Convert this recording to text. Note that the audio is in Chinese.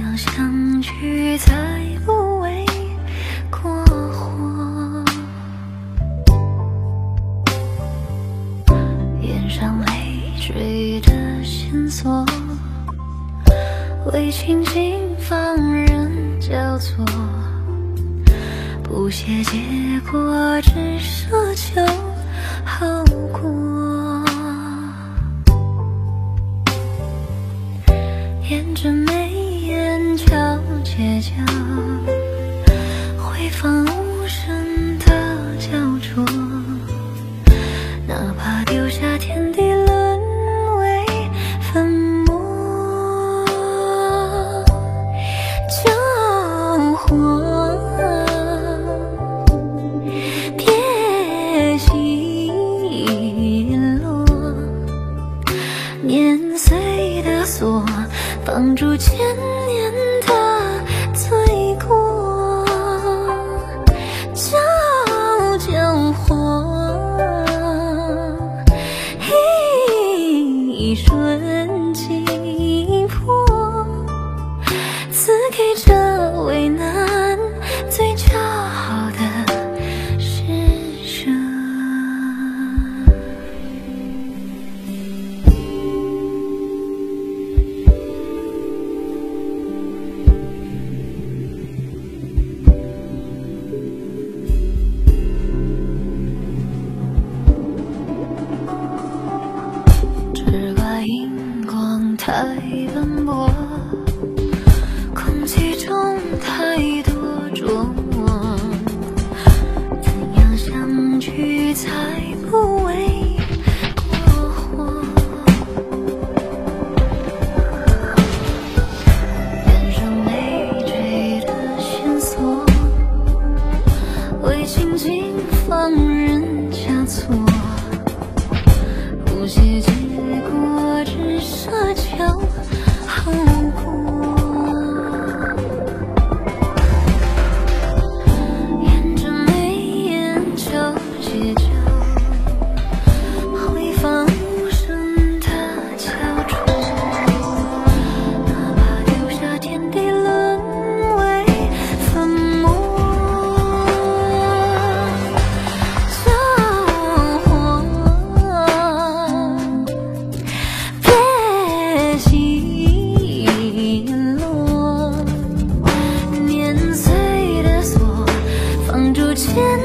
样相聚才不为过火，眼上累赘的线索，为情景放任交错，不屑结果，只奢求后果。沿着眉眼桥街角，回放无声的焦灼，哪怕丢下天地沦为粉末，救火别稀落，年岁的锁绑住千年的罪过，救火，一瞬即破，赐给这为难最骄傲的施舍。只怪荧光太斑驳，空气中太多琢磨，怎样相聚才不为过火？眼上累赘的线索，为情景放任交错，不屑结果，只奢求后果。沿着眉眼桥街角，回放无声的焦灼，哪怕丢下天地沦为粉末，救火别稀落，年岁的锁放住千